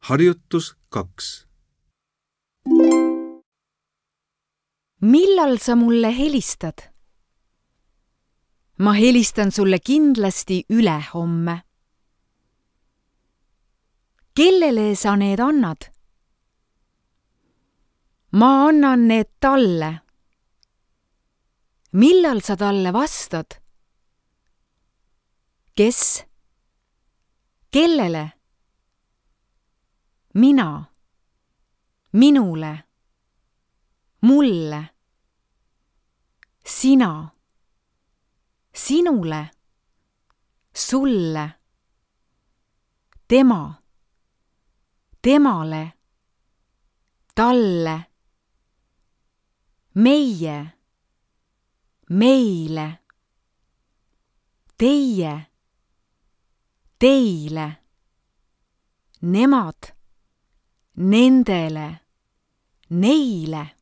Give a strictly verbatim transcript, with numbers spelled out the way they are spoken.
Harjutus kaks. Millal sa mulle helistad? Ma helistan sulle kindlasti ülehomme. Kellele sa need annad? Ma annan need talle. Millal sa talle vastad? Kes? Kellele? Mina. Minule. Mulle. Sina. Sinule. Sulle. Tema. Temale. Talle. Meie. Meile. Teie. Teile. Nemad. Nendele. Neile.